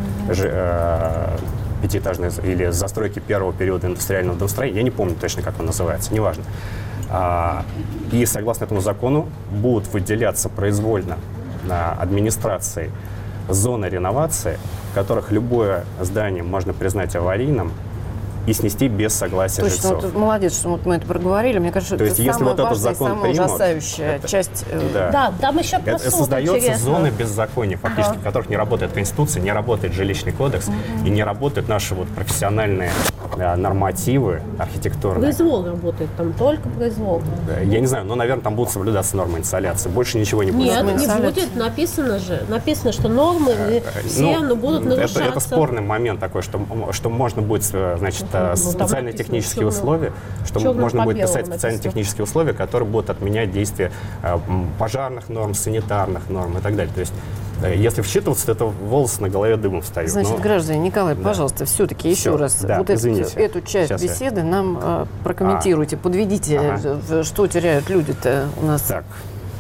пятиэтажной или застройки первого периода индустриального домостроения. Я не помню точно, как он называется, неважно. И согласно этому закону будут выделяться произвольно администрацией зоны реновации, в которых любое здание можно признать аварийным и снести без согласия жильцов. Точно, молодец, что мы это проговорили. Мне кажется, то есть, это если самая вот этот важная закон и самая ужасающая часть. Да, там еще про суд создается интересно. зоны беззакония, фактически, в которых не работает Конституция, не работает жилищный кодекс и не работают наши вот профессиональные нормативы архитектурные. Произвол работает, там только произвол. Я не знаю, но, наверное, там будут соблюдаться нормы инсоляции. Больше ничего не будет. Нет, не будет. Написано, что нормы все будут нарушаться. Это спорный момент такой, что можно будет, значит, специальные технические условия, что можно будет писать специальные технические условия, которые будут отменять действия пожарных норм, санитарных норм и так далее. То есть, если вчитываться, то это волосы на голове дымом встают. Значит, граждане, Николай, пожалуйста, все-таки еще раз вот эту часть беседы нам прокомментируйте, подведите, что теряют люди-то у нас. Так,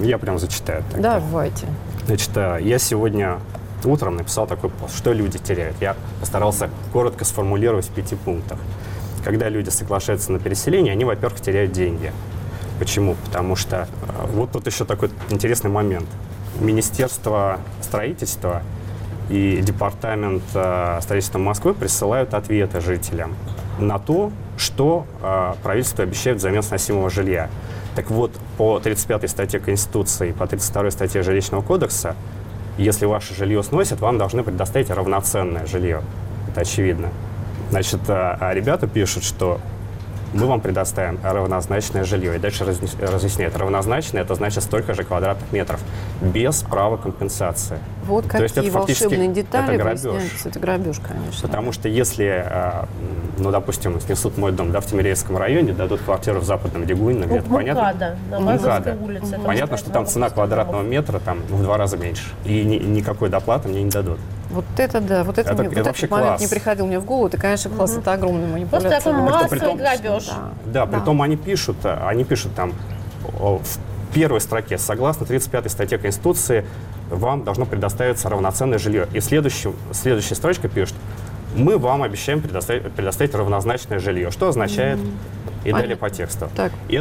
Я прям зачитаю. Тогда. Давайте. Значит, я сегодня утром написал такой пост, что люди теряют. Я постарался коротко сформулировать в 5 пунктах. Когда люди соглашаются на переселение, они, во-первых, теряют деньги. Почему? Потому что вот тут еще такой интересный момент. Министерство строительства и департамент строительства Москвы присылают ответы жителям на то, что правительство обещает взамен сносимого жилья. Так вот, по 35-й статье Конституции, по 32-й статье Жилищного кодекса, если ваше жилье сносят, вам должны предоставить равноценное жилье. Это очевидно. Значит, ребята пишут, что мы вам предоставим равнозначное жилье. И дальше разъясняют. Равнозначное — это значит столько же квадратных метров, без права компенсации. Вот какие это волшебные детали это грабеж. Это грабеж, конечно. Потому что если, ну, допустим, снесут мой дом, да, в Тимирязевском районе, дадут квартиру в Западном Дегунино, это понятно? На Мазовской улице. Понятно, что там цена квадратного метра там, в 2 раза меньше. И никакой доплаты мне не дадут. Вот это да, вот это вообще этот момент класс. не приходил мне в голову. Это, конечно, класс, это огромная манипуляция. Просто такой массовый грабеж. Да, притом они пишут там в первой строке: согласно 35-й статье Конституции, вам должно предоставиться равноценное жилье. И следующая строчка пишет: мы вам обещаем предоставить равнозначное жилье. Что означает? И далее по тексту. Так. И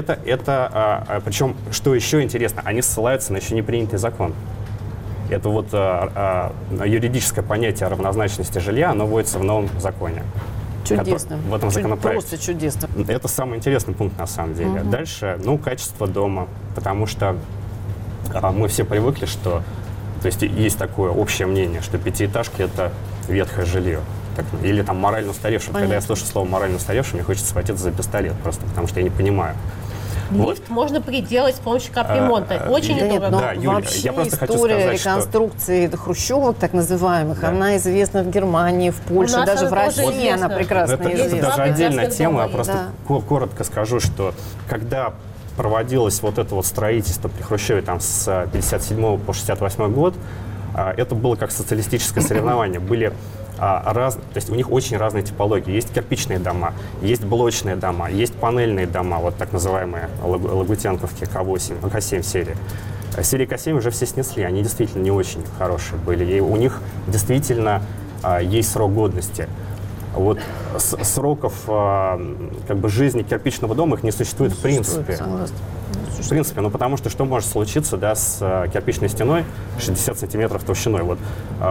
причем, что еще интересно, они ссылаются на еще не принятый закон. Это вот юридическое понятие равнозначности жилья, оно вводится в новом законе. Чудесно. В этом законопроекте. Просто чудесно. Это самый интересный пункт, на самом деле. Дальше, качество дома. Потому что мы все привыкли, что... То есть есть такое общее мнение, что пятиэтажки — это ветхое жилье. Или там морально устаревшее. Когда я слышу слово «морально устаревшее», мне хочется схватиться за пистолет просто, потому что я не понимаю. Лифт можно переделать с помощью капремонта. Очень недорого. Да, Юля, вообще я просто хочу история сказать, реконструкции хрущевок, так называемых, она известна в Германии, в Польше, даже в России она прекрасно известна. Это даже отдельная тема. Я просто коротко скажу, что когда проводилось вот это вот строительство при Хрущеве там с 1957 по 1968 год, это было как социалистическое соревнование. Были то есть у них очень разные типологии. Есть кирпичные дома, есть блочные дома, есть панельные дома, вот так называемые лагутенковки К8, К7 серии. Серии К7 уже все снесли, они действительно не очень хорошие были. И у них действительно есть срок годности. Вот сроков жизни кирпичного дома их не существует в принципе. В принципе, потому что что может случиться, да, с кирпичной стеной 60 сантиметров толщиной? Вот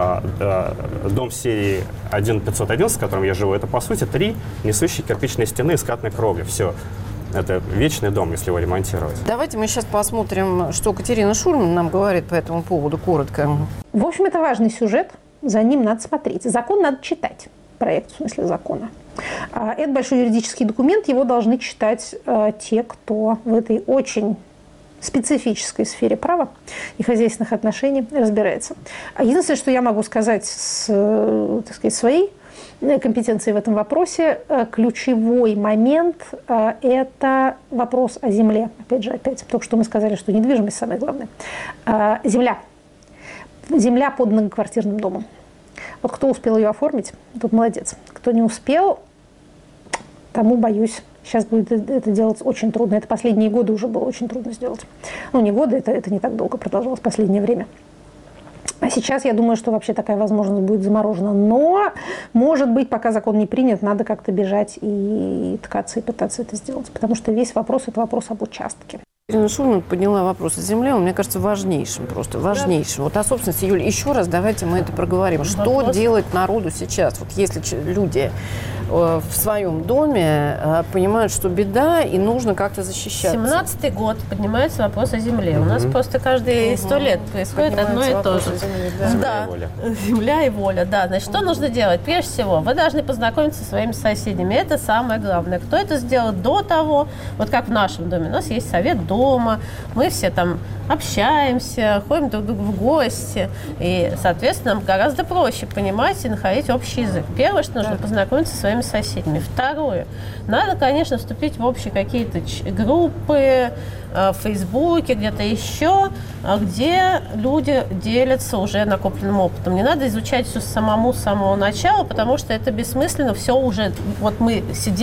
дом серии 1511, в котором я живу, это по сути 3 несущие кирпичные стены и скатной кровли. Все. Это вечный дом, если его ремонтировать. Давайте мы сейчас посмотрим, что Катерина Шульман нам говорит по этому поводу коротко. В общем, это важный сюжет, за ним надо смотреть. Закон надо читать. Проект, в смысле закона. Это большой юридический документ, его должны читать те, кто в этой очень специфической сфере права и хозяйственных отношений разбирается. Единственное, что я могу сказать с, так сказать, своей компетенцией в этом вопросе, ключевой момент – это вопрос о земле. Опять, только что мы сказали, что недвижимость самое главное. Земля. Земля под многоквартирным домом. Вот кто успел ее оформить, тот молодец. Кто не успел, тому, боюсь, сейчас будет это делать очень трудно. Это последние годы уже было очень трудно сделать. Не годы, это не так долго продолжалось в последнее время. А сейчас я думаю, что вообще такая возможность будет заморожена. Но, может быть, пока закон не принят, надо как-то бежать и ткаться, и пытаться это сделать. Потому что весь вопрос – это вопрос об участке. Ирина Шульман подняла вопрос о земле, он, мне кажется, важнейшим просто, важнейшим. Да. Вот о собственности, Юля, еще раз давайте мы это проговорим. Что делать народу сейчас? Вот если люди в своем доме понимают, что беда, и нужно как-то защищаться. 17-й год поднимается вопрос о земле. У нас просто каждые 100 лет происходит одно и то же. Земля и воля. Земля и воля, да. Значит, что нужно делать? Прежде всего, вы должны познакомиться со своими соседями. Это самое главное. Кто это сделает до того, вот как в нашем доме, у нас есть совет дома, мы все там общаемся, ходим друг к другу в гости, и, соответственно, нам гораздо проще понимать и находить общий язык. Первое, что нужно познакомиться со своими соседями. Второе, надо, конечно, вступить в общие какие-то группы, в Фейсбуке, где-то еще, где люди делятся уже накопленным опытом. Не надо изучать все самому с самого начала, потому что это бессмысленно. Все уже, вот мы сидели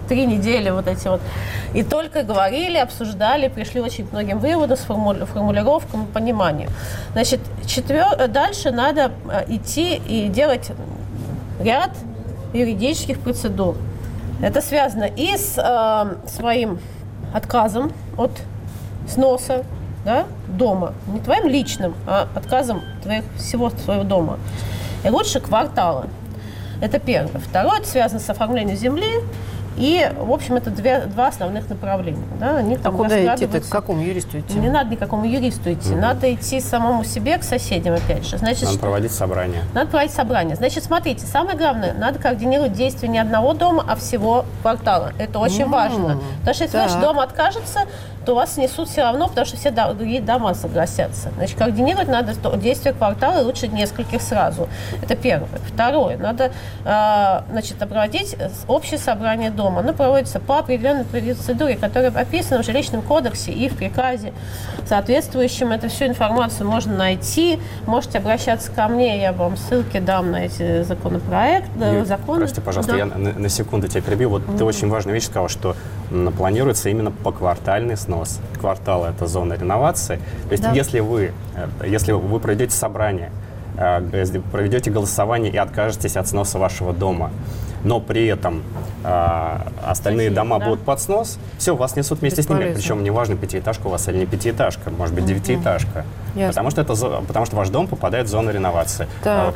3 недели вот эти вот. И только говорили, обсуждали, пришли очень к многим выводам, формулировкам и пониманию. Значит, дальше надо идти и делать ряд юридических процедур. Это связано и с своим отказом от сноса, да, дома. Не твоим личным, а отказом всего своего дома. И лучше квартала. Это первое. Второе, это связано с оформлением земли. И, в общем, это два основных направления. Да? Они там куда идти? К какому юристу идти? Не надо никакому юристу идти. Надо идти самому себе, к соседям, опять же. Значит, надо проводить собрание. Надо проводить собрание. Значит, смотрите, самое главное, надо координировать действия не одного дома, а всего квартала. Это очень важно. Потому что если ваш дом откажется, то вас снесут все равно, потому что все другие дома согласятся. Значит, координировать надо действия квартала, и лучше нескольких сразу. Это первое. Второе. Надо проводить общее собрание дома. Оно проводится по определенной процедуре, которая описана в жилищном кодексе и в приказе соответствующем. Эту всю информацию можно найти. Можете обращаться ко мне, я вам ссылки дам на эти законопроекты. Прости, пожалуйста, я на секунду тебя перебью. Вот ты очень важную вещь сказала, что планируется именно поквартальный снос. Квартал – это зона реновации. То есть если вы проведете собрание, проведете голосование и откажетесь от сноса вашего дома, но при этом остальные дома будут под снос, все, вас несут вместе с ними. Причем неважно, пятиэтажка у вас или не пятиэтажка, может быть, девятиэтажка. Потому что ваш дом попадает в зону реновации.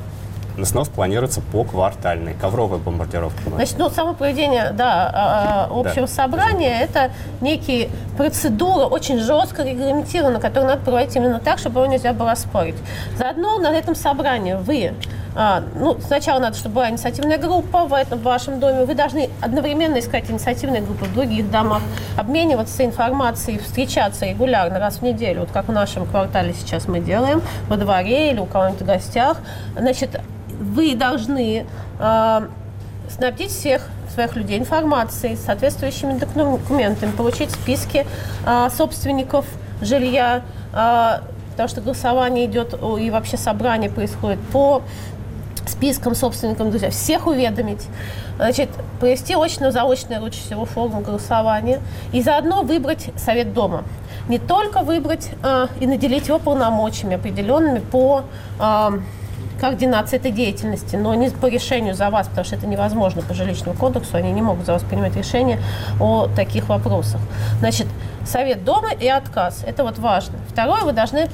Снос планируется поквартальный, ковровая бомбардировка. Значит, само проведение общего собрания – это некие процедура, очень жестко регламентирована, которую надо проводить именно так, чтобы его нельзя было оспорить. Заодно на этом собрании вы сначала надо, чтобы была инициативная группа в вашем доме. Вы должны одновременно искать инициативные группы в других домах, обмениваться информацией, встречаться регулярно раз в неделю, вот как в нашем квартале сейчас мы делаем, во дворе или у кого-нибудь в гостях. Значит, вы должны снабдить всех своих людей информацией, соответствующими документами, получить списки собственников жилья, потому что голосование идет и вообще собрание происходит по спискам собственникам, друзья, всех уведомить, значит, провести очно-заочное, лучше всего, форму голосования и заодно выбрать совет дома. Не только выбрать и наделить его полномочиями, определенными по координации этой деятельности, но не по решению за вас, потому что это невозможно по жилищному кодексу, они не могут за вас принимать решения о таких вопросах. Значит, совет дома и отказ, это вот важно. Второе, вы должны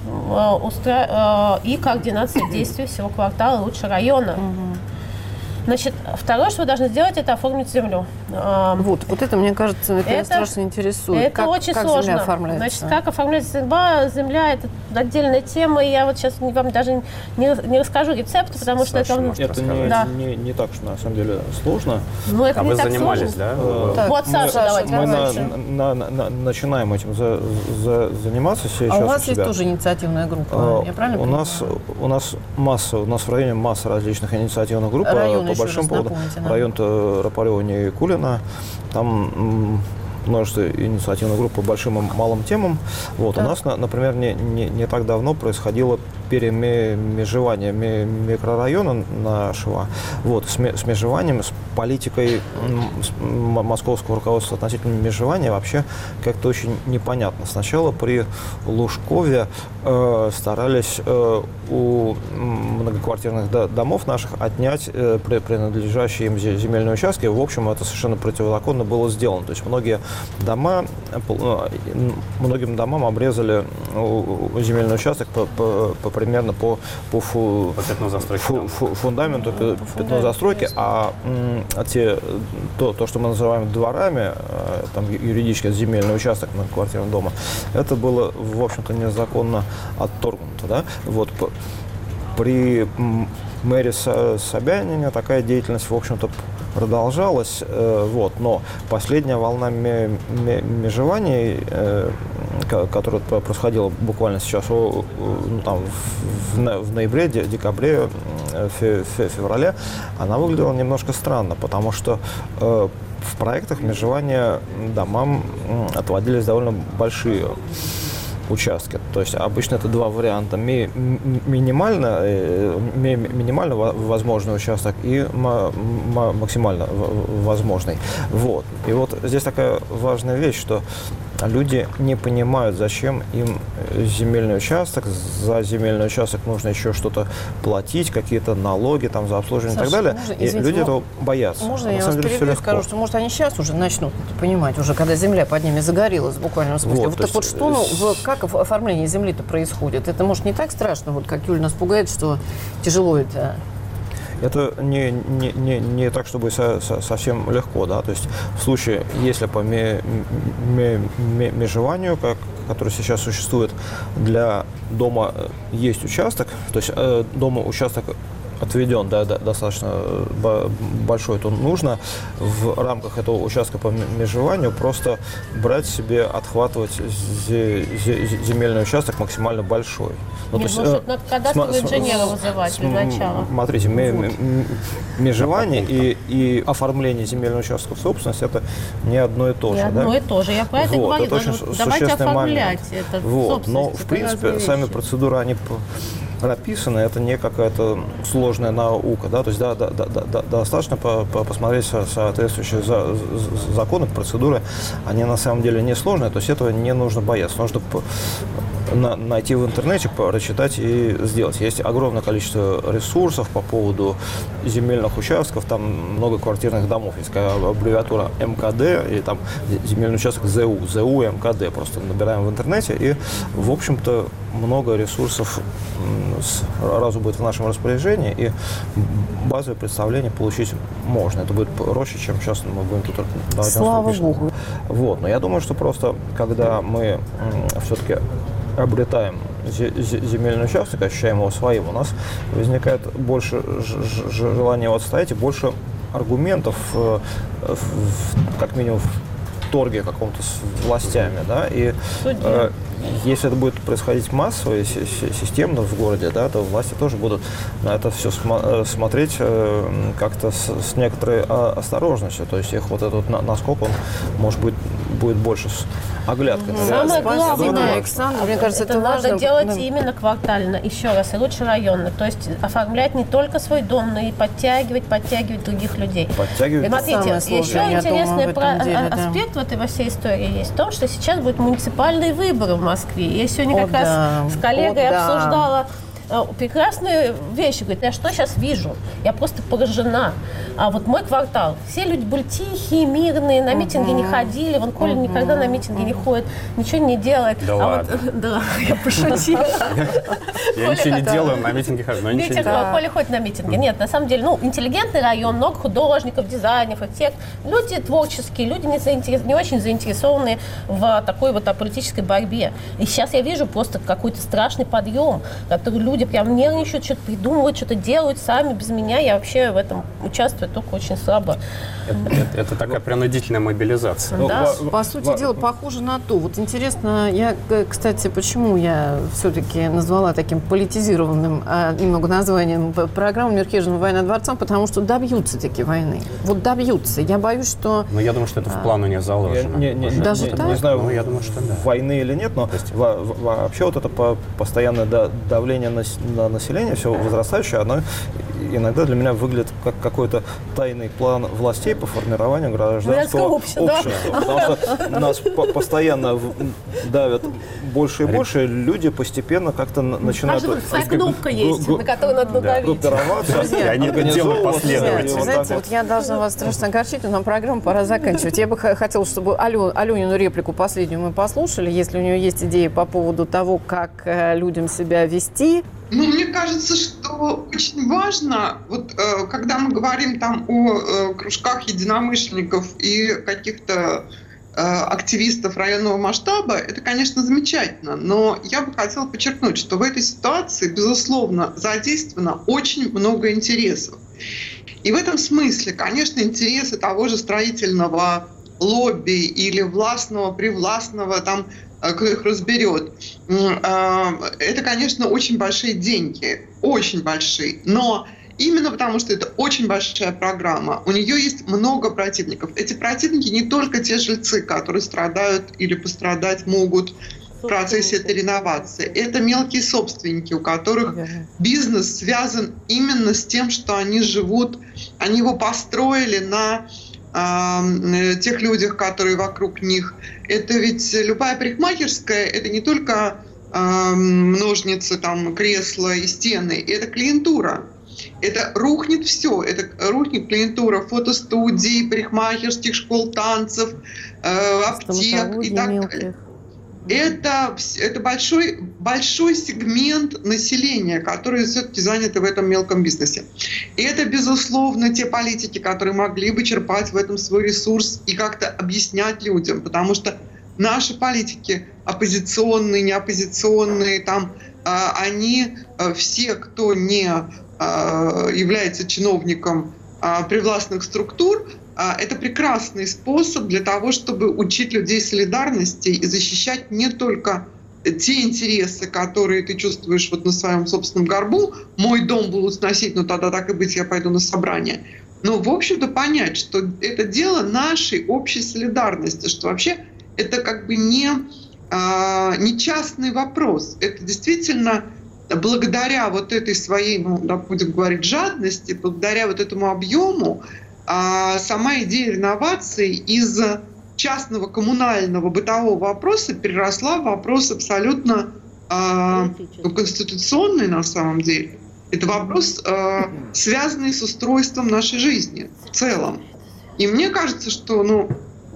и координация действий всего квартала, лучше района. Значит, второе, что вы должны сделать, это оформить землю. Вот это, мне кажется, это страшно интересует. Это очень сложно. Земля оформляется? Значит, как оформляется земля, это отдельная тема, и я вот сейчас вам даже не расскажу рецепт, потому что это не так уж на самом деле сложно. Ну, это не вы так занимались, сложно. да? Вот, Саша, давайте. Мы начинаем этим заниматься сейчас. А у вас есть тоже инициативная группа, я правильно понимаю? У нас в районе масса различных инициативных групп. По большим поводам. Район-то Раполева и Кулина. Там множество инициативных групп по большим и малым темам. Вот. У нас, например, не так давно происходило перемежевание микрорайона нашего, вот, с межеванием, с политикой московского руководства относительно межевания вообще как-то очень непонятно. Сначала при Лужкове старались у многоквартирных домов наших отнять принадлежащие им земельные участки. В общем, это совершенно противозаконно было сделано. То есть многим домам обрезали земельный участок примерно по фундаменту пятно застройки, а то, что мы называем дворами, там юридически земельный участок на квартирном доме, это было, в общем-то, незаконно отторгнуто. Да? Вот, при мэре Собянине такая деятельность, в общем-то, продолжалась, вот, но последняя волна межеваний, которая происходила буквально сейчас в ноябре, декабре, феврале, она выглядела немножко странно, потому что в проектах межевания домам отводились довольно большие участке. То есть обычно это два варианта. Минимально возможный участок и максимально возможный. Вот. И вот здесь такая важная вещь, что люди не понимают, зачем им земельный участок. За земельный участок нужно еще что-то платить, какие-то налоги там, за обслуживание, Саша, и так далее. Можно, и люди этого боятся. Можно я вас перебью и скажу, что, может, они сейчас уже начнут понимать, уже когда земля под ними загорелась в буквальном смысле. Вот, так вот что, как оформление земли-то происходит? Это, может, не так страшно, вот как Юля нас пугает, что тяжело это... Это не так, чтобы совсем легко, да, то есть в случае, если по межеванию, который сейчас существует, для дома есть участок, то есть дома участок отведен, да, достаточно большой, то нужно в рамках этого участка по межеванию просто брать себе, отхватывать земельный участок максимально большой. Ну, то есть, надо кадастрового инженера вызывать для начала. Смотрите, межевание и оформление земельного участка в собственность – это не одно и то же. Не одно и то же. Я про это говорю. Давайте оформлять это в собственность. Но, в принципе, сами процедуры, они прописаны, это не какая-то сложная наука, да, то есть достаточно посмотреть соответствующие законы, процедуры, они на самом деле не сложные, то есть этого не нужно бояться, нужно найти в интернете, прочитать и сделать. Есть огромное количество ресурсов по поводу земельных участков, там много квартирных домов, есть аббревиатура МКД или там земельный участок ЗУ МКД, просто набираем в интернете, и, в общем-то, много ресурсов сразу будет в нашем распоряжении, и базовое представление получить можно. Это будет проще, чем сейчас мы будем тут давать. Слава Богу. Вот. Но я думаю, что просто, когда мы все-таки обретаем земельный участок, ощущаем его своим, у нас возникает больше желания его отстоять и больше аргументов, как минимум, в торге каком-то с властями, да, и если это будет происходить массово и системно в городе, да, то власти тоже будут на это все смотреть как-то с некоторой осторожностью, то есть их вот этот наскок, он, может быть, будет больше с оглядкой. Самое главное, Александр, мне кажется, это надо важно делать именно квартально, еще раз, и лучше районно, то есть оформлять не только свой дом, но и подтягивать других людей. Смотрите, еще интересный аспект во всей истории есть в том, что сейчас будут муниципальные выборы в Москве. Я сегодня как раз с коллегой обсуждала прекрасные вещи. Говорит, я что сейчас вижу? Я просто поражена. А вот мой квартал, все люди были тихие, мирные, на митинги не ходили. Вон Коля никогда на митинги не ходит, ничего не делает. Да ладно. Да, я пошутила. Я ничего не делаю, на митинги хожу, но ничего не делаю. Коля ходит на митинги. Нет, на самом деле, интеллигентный район, много художников, дизайнеров, архитекторов. Люди творческие, люди не очень заинтересованные в такой вот политической борьбе. И сейчас я вижу просто какой-то страшный подъем, который люди прям нервничают, что-то придумывают, что-то делают сами без меня. Я вообще в этом участвую только очень слабо. Это такая принудительная мобилизация. Да. По сути дела, похоже на то. Вот интересно, кстати, почему я все-таки назвала таким политизированным немного названием программу Мирхежина «Война дворцам», потому что добьются таки войны. Вот добьются. Я боюсь, что... Но я думаю, что это в план не заложено. Даже так? Не знаю, я думаю, что да. Войны или нет, но вообще вот это постоянное давление на население, все возрастающее, оно иногда для меня выглядит как какой-то тайный план властей по формированию гражданского общества. Потому что нас постоянно давят больше и больше, люди постепенно как-то начинают... Своя кнопка есть, на которую надо надавить. Группироваться, они это делают последовательно. Знаете, вот я должна вас страшно огорчить, но нам программу пора заканчивать. Я бы хотела, чтобы Аленину реплику последнюю мы послушали, если у нее есть идеи по поводу того, как людям себя вести. Ну, мне кажется, что очень важно, вот когда мы говорим там о кружках единомышленников и каких-то активистов районного масштаба, это, конечно, замечательно, но я бы хотела подчеркнуть, что в этой ситуации, безусловно, задействовано очень много интересов. И в этом смысле, конечно, интересы того же строительного лобби или властного, привластного, там, кто их разберет, это, конечно, очень большие деньги, очень большие, но именно потому, что это очень большая программа, у нее есть много противников. Эти противники не только те жильцы, которые страдают или пострадать могут в процессе этой реновации. Это мелкие собственники, у которых бизнес связан именно с тем, что они живут, они его построили на тех людях, которые вокруг них. Это ведь любая парикмахерская, это не только ножницы, там, кресла и стены, это клиентура. Это рухнет все, это рухнет клиентура фотостудий, парикмахерских, школ танцев, аптек и так далее. Это большой сегмент населения, который все-таки заняты в этом мелком бизнесе. И это, безусловно, те политики, которые могли бы черпать в этом свой ресурс и как-то объяснять людям, потому что наши политики, оппозиционные, неоппозиционные, там, они все, кто не является чиновником привластных структур, это прекрасный способ для того, чтобы учить людей солидарности и защищать не только те интересы, которые ты чувствуешь вот на своем собственном горбу. Мой дом будут сносить, но тогда так и быть, я пойду на собрание. Но, в общем-то, понять, что это дело нашей общей солидарности, что вообще это как бы не частный вопрос. Это действительно благодаря вот этой своей, будем говорить, жадности, благодаря вот этому объему, сама идея реновации из частного коммунального бытового вопроса переросла в вопрос абсолютно конституционный на самом деле. Это вопрос, связанный с устройством нашей жизни в целом. И мне кажется, что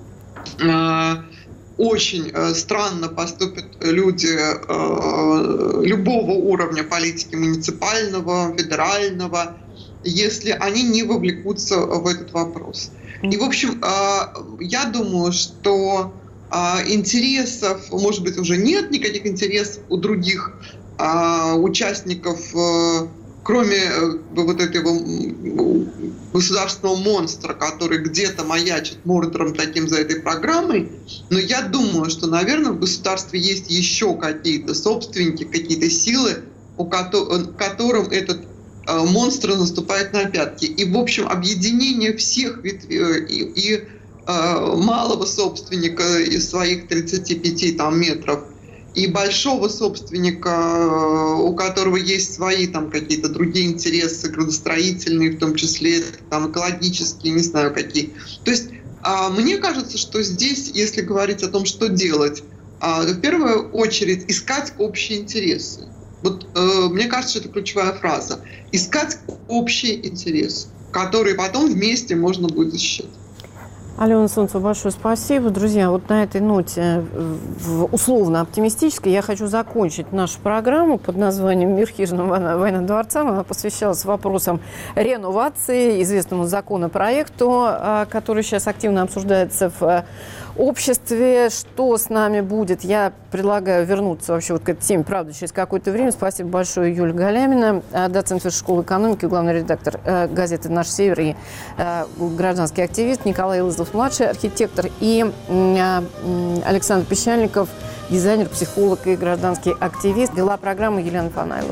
очень странно поступят люди любого уровня политики, муниципального, федерального, если они не вовлекутся в этот вопрос. И, в общем, я думаю, что интересов, может быть, уже нет никаких интересов у других участников, кроме вот этого государственного монстра, который где-то маячит мордором таким за этой программой. Но я думаю, что, наверное, в государстве есть еще какие-то собственники, какие-то силы, которым этот монстр наступает на пятки. И, в общем, объединение всех ветвей и малого собственника из своих 35 метров, и большого собственника, у которого есть свои там какие-то другие интересы, градостроительные, в том числе там, экологические, не знаю какие. То есть мне кажется, что здесь, если говорить о том, что делать, в первую очередь искать общие интересы. Вот мне кажется, это ключевая фраза. Искать общие интересы, которые потом вместе можно будет защищать. Алена Солнцева, большое спасибо. Друзья, вот на этой ноте условно оптимистической я хочу закончить нашу программу под названием «Мир хижинного военного дворца». Она посвящалась вопросам реновации, известному законопроекту, который сейчас активно обсуждается в обществе. Что с нами будет? Я предлагаю вернуться вообще вот к этой теме, правда, через какое-то время. Спасибо большое, Юлия Галямина, доцент Высшей школы экономики, главный редактор газеты «Наш Север» и гражданский активист Николай Илызов-младший, архитектор, и Александр Пещальников, дизайнер, психолог и гражданский активист. Вела программу Елена Фанайлова.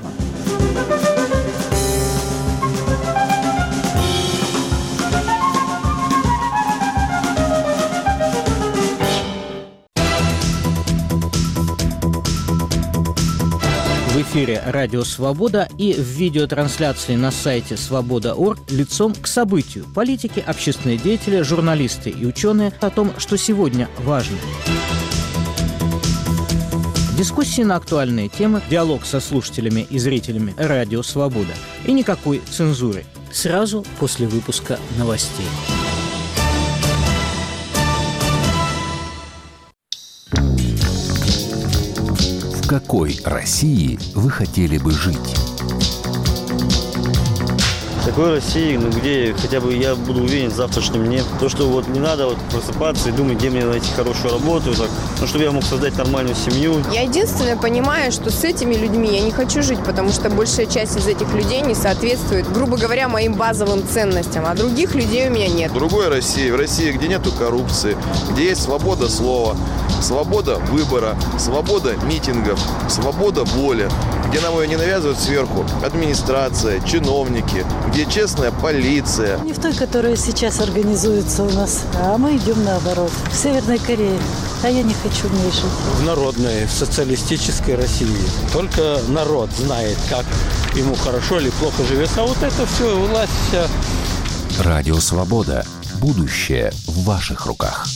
В эфире «Радио Свобода» и в видеотрансляции на сайте свобода.орг лицом к событию. Политики, общественные деятели, журналисты и ученые о том, что сегодня важно. Дискуссии на актуальные темы, диалог со слушателями и зрителями «Радио Свобода». И никакой цензуры. Сразу после выпуска новостей. В какой России вы хотели бы жить? В такой России, где хотя бы я буду уверен в завтрашнем дне. То, что вот не надо вот просыпаться и думать, где мне найти хорошую работу, так, чтобы я мог создать нормальную семью. Я единственное понимаю, что с этими людьми я не хочу жить, потому что большая часть из этих людей не соответствует, грубо говоря, моим базовым ценностям, а других людей у меня нет. В другой России, в России, где нету коррупции, где есть свобода слова, свобода выбора, свобода митингов, свобода воли, где нам ее не навязывают сверху администрация, чиновники, где честная полиция. Не в той, которая сейчас организуется у нас, а мы идем наоборот. В Северной Корее. А я не хочу в ней жить. В народной, в социалистической России. Только народ знает, как ему хорошо или плохо живется. А вот это все, власть вся. Радио «Свобода». Будущее в ваших руках.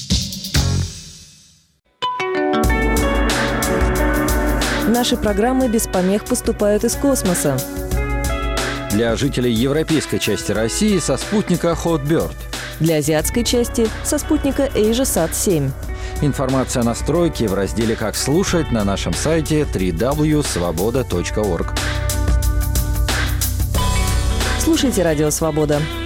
Наши программы без помех поступают из космоса. Для жителей европейской части России со спутника Hotbird. Для азиатской части со спутника AsiaSat-7. Информация о настройке в разделе «Как слушать» на нашем сайте www.svoboda.org. Слушайте «Радио Свобода».